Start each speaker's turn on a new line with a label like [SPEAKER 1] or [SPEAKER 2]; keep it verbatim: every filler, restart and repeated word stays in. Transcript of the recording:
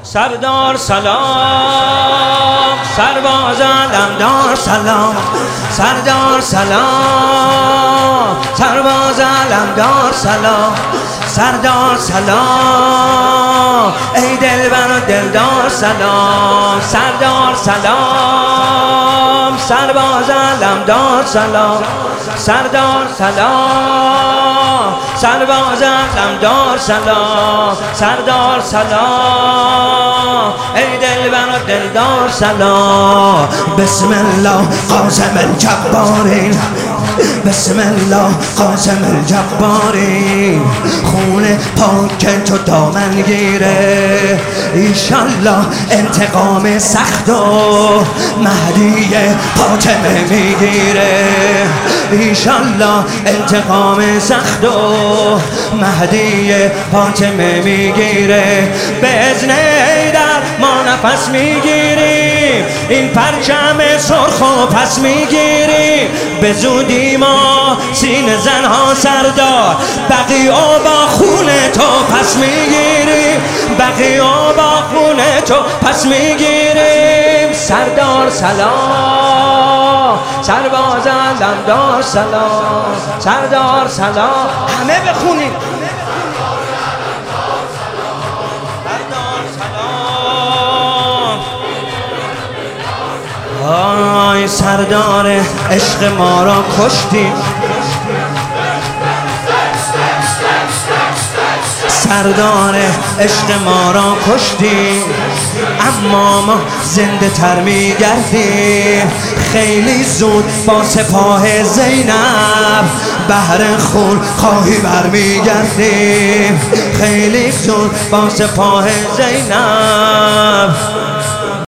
[SPEAKER 1] سردار سلام، سرباز علمدار سلام، سردار سلام، سرباز علمدار سلام، سردار سلام، ای دلبر و دلدار سلام، سردار سلام، سرباز علمدار سلام، سردار سلام، سرباز علمدار سلام، سردار سلام، ای دلبر و دلدار سلام.
[SPEAKER 2] بسم الله قاسم الجبارین، بسم الله قاسم الجبارین، خون پاک تو دامن گیره، ایشالله انتقام سخت و مهدی فاطمه میگیره، ایشالله انتقام سخت و مهدی فاطمه میگیره. به اذن حیدر ما نفس میگیریم، این پرچم سرخ و پس میگیریم، به زودی ما سین زنها سردار، بقیع با خون تو پس میگیریم، بقیع با خون تو پس میگیریم. سردار سلام، سرباز علمدار سلام، سردار سلام، همه بخونیم. آی سردار عشق ما را کشتی، سردار عشق ما را کشتی، اما ما زنده تر می گردیم. خیلی زود با سپاه زینب بهر خون خواهی برمی گردیم، خیلی زود با سپاه زینب